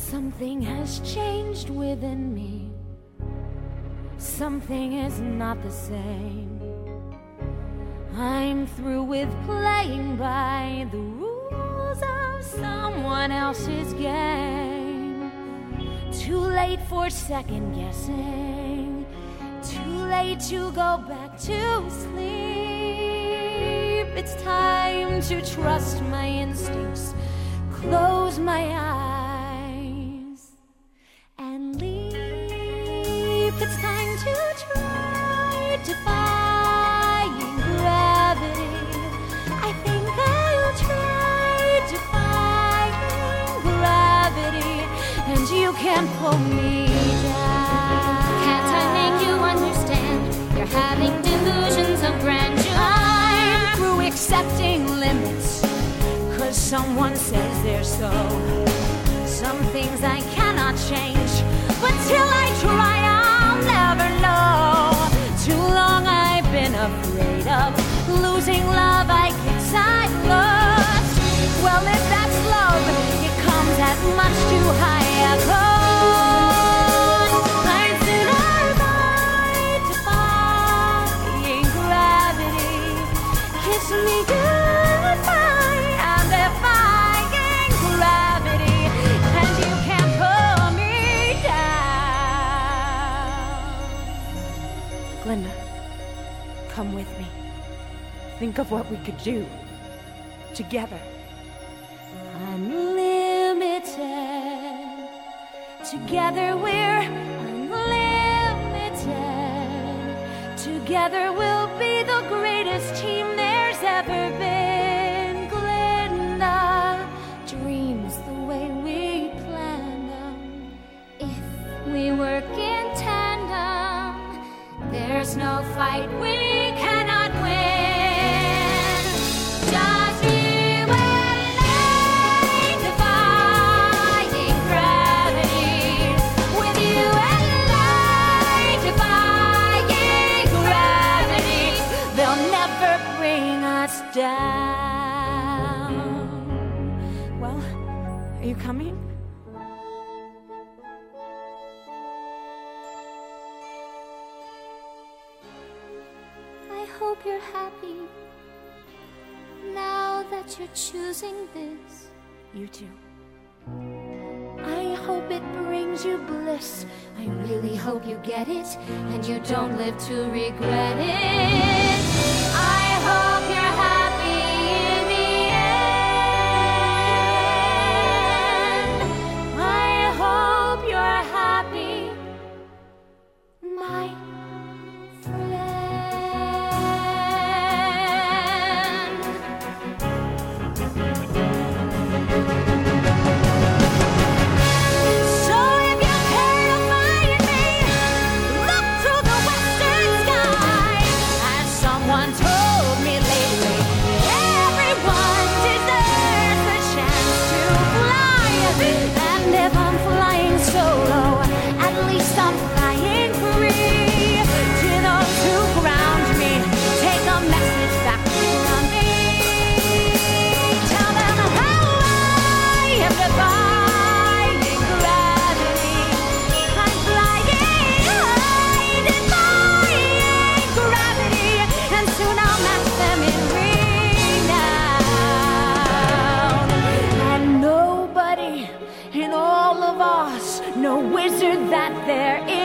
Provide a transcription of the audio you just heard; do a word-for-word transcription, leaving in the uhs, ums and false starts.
Something has changed within me. Something is not the same. I'm through with playing by the rules of someone else's game. Too late for second guessing. Too late to go back to sleep. It's time to trust my instincts, close my eyes, and leap. It's time to try defying gravity. I think I'll try defying gravity, and you can't pull me down. Can't I make you understand? You're having delusions of grandeur. I'm through accepting limits, 'cause someone says they're so. Some things I cannot change, but till I try I'll never know. Too long I've been afraid of losing love I guess I lost. Well, if that's love, it comes at much too high a cost. I'd sooner die defying gravity. Kiss me goodbye, I'm defying gravity, and you can't pull me down. Glinda, come with me. Think of what we could do together. Unlimited. Together we're unlimited. Together we'll be the greatest team there's ever been. Glinda, dreams the way we planned them. If we work in tandem, there's no fight we cannot win. Just you and I defying gravity. With you and I defying gravity. They'll never bring us down. Well, are you coming? I hope you're happy now that you're choosing this. You too. I hope it brings you bliss. I really hope you get it and you don't live to regret it. I hope you're happy in the end. I hope you're happy, my friend. So if you care to find me, look to the western sky. As someone told me lately, everyone deserves a chance to fly. And if I'm flying solo, at least I'm flying free. To those who ground me, take a message back from me. Tell them how I am defying gravity. I'm flying high, defying gravity, and soon I'll match them in renown. And nobody in all of Oz, no wizard that there is,